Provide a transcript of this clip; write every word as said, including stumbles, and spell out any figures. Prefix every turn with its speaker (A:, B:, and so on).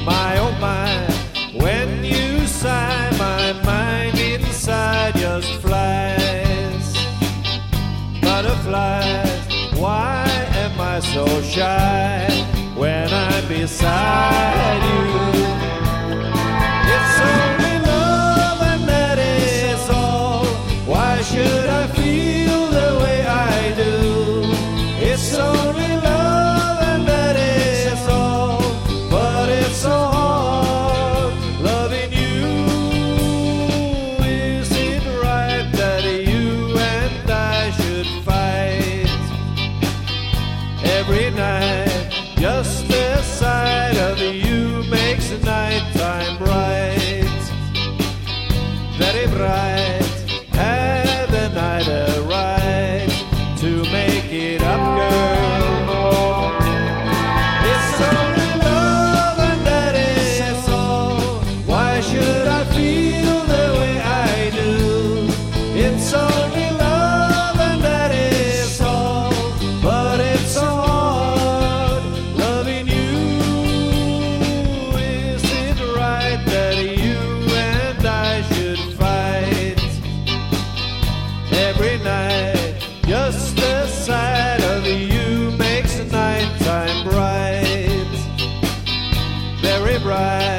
A: My oh my, when you sigh, my mind inside just flies. Butterflies, why am I so shy when I'm beside you? It's only love and that is all. Why should I feel the way I do? It's only love and that is all. But it's so hard loving you. Is it right that you and I should fight every night? Just the sight of you makes the nighttime bright, very bright. Had the night a right to make it up, girl? It's only love and that is all. Why should I feel the way I do? It's only love and that is all. But it's so hard loving you. Is it right that you and I should fight every night? Just the sight of you makes the nighttime bright, very bright.